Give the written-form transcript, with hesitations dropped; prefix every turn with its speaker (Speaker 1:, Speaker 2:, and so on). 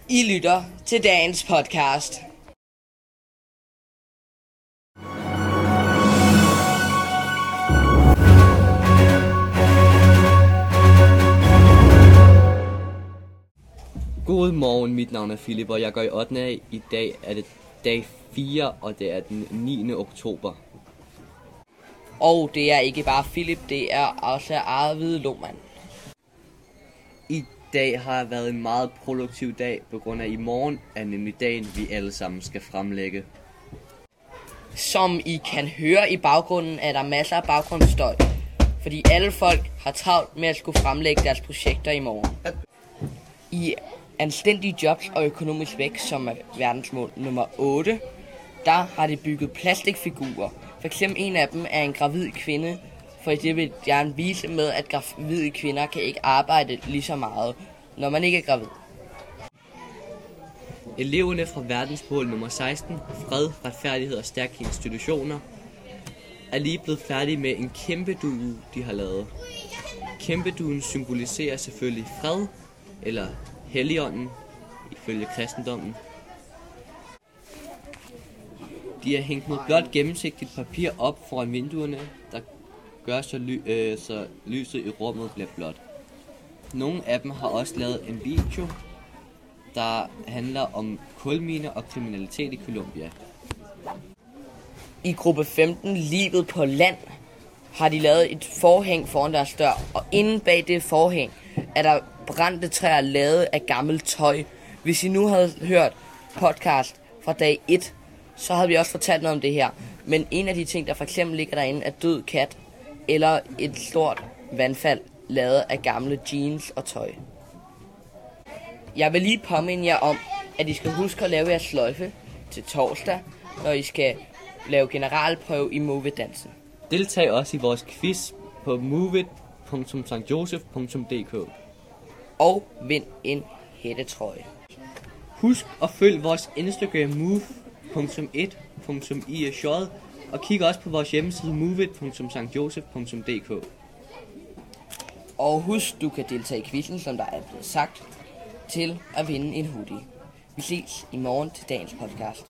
Speaker 1: I lytter til dagens podcast.
Speaker 2: Godmorgen, mit navn er Philip, og jeg går i 8. A. I dag er det dag 4, og det er den 9. oktober.
Speaker 1: Og det er ikke bare Philip, det er også Arvid Lohmann.
Speaker 2: I dag har været en meget produktiv dag, på grund af i morgen er nemlig dagen, vi alle sammen skal fremlægge.
Speaker 1: Som I kan høre i baggrunden, er der masser af baggrundsstøj, fordi alle folk har travlt med at skulle fremlægge deres projekter i morgen. I anstændige jobs og økonomisk vækst, som er verdensmål nummer 8, der har de bygget plastikfigurer. For eksempel en af dem er en gravid kvinde, for det vil gerne vise med, at gravide kvinder kan ikke arbejde lige så meget, når man ikke er gravid.
Speaker 2: Eleverne fra verdensmål nummer 16, fred, retfærdighed og stærke institutioner, er lige blevet færdige med en kæmpe due, de har lavet. Kæmpeduen symboliserer selvfølgelig fred, eller Helligånden, ifølge kristendommen. De har hængt noget blåt gennemsigtigt papir op foran vinduerne, der gør så lyset i rummet bliver blåt. Nogle af dem har også lavet en video, der handler om kulminer og kriminalitet i Colombia.
Speaker 1: I gruppe 15, livet på land, har de lavet et forhæng foran deres dør, og inde bag det forhæng er der brændte træer lavet af gammelt tøj. Hvis I nu havde hørt podcast fra dag 1, så havde vi også fortalt noget om det her. Men en af de ting, der for eksempel ligger derinde, er død kat, eller et stort vandfald lavet af gamle jeans og tøj. Jeg vil lige påminde jer om, at I skal huske at lave jeres sløjfe til torsdag, når I skal lave generalprøve i Move-dansen.
Speaker 2: Deltag også i vores quiz på moveit.stjoseph.dk
Speaker 1: Og vind en hættetrøje.
Speaker 2: Husk at følg vores Instagram move.1.isj og kig også på vores hjemmeside moveit.stjoseph.dk.
Speaker 1: Og husk, du kan deltage i quizzen, som der er blevet sagt, til at vinde en hoodie. Vi ses i morgen til dagens podcast.